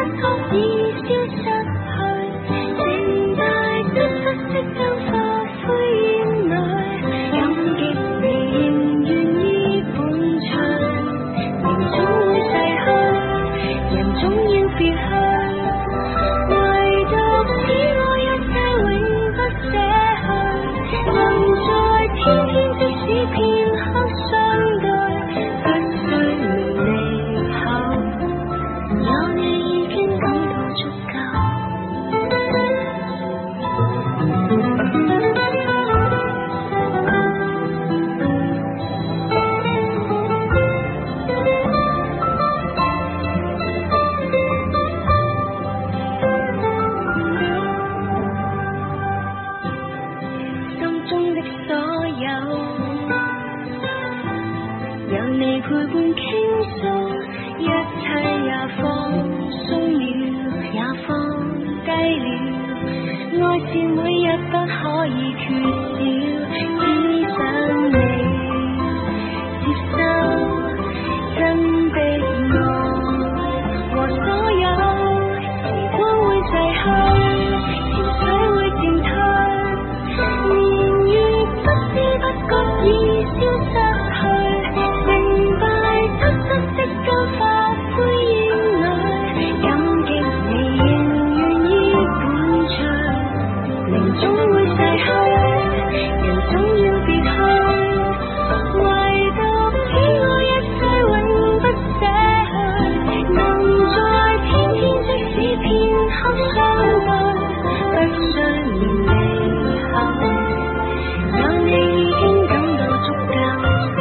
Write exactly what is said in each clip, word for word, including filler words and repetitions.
覺已消失去，成敗得失即將化灰煙裏，感激你仍願意伴隨，命總會逝去，人總要別去，唯獨此愛一切永不捨去，能在天天即使片刻相對，不需明離後，有你已經感到足夠。心中的所有，有你陪伴傾訴，一切也放鬆了，也放低了，愛是每日不可以缺少，只想你接收真的愛和所有，時光會逝去，情緒會漸退，年月不知不覺已消失去，成敗得失即將化灰煙裏，感激你仍願意伴隨，命總會逝去，人總要別去，唯獨此愛一切永不捨去，能在天天即使片刻相對，不需年離後，有你已經感到足夠。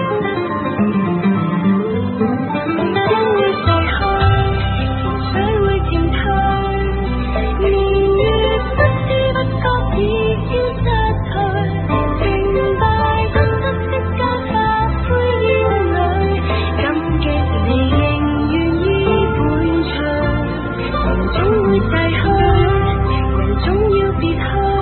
時光會逝去，情緒會漸退，年月不知不覺已消失去，成敗得失即將化灰煙裏，感激你仍願意伴隨，情總會逝去，人總要別去。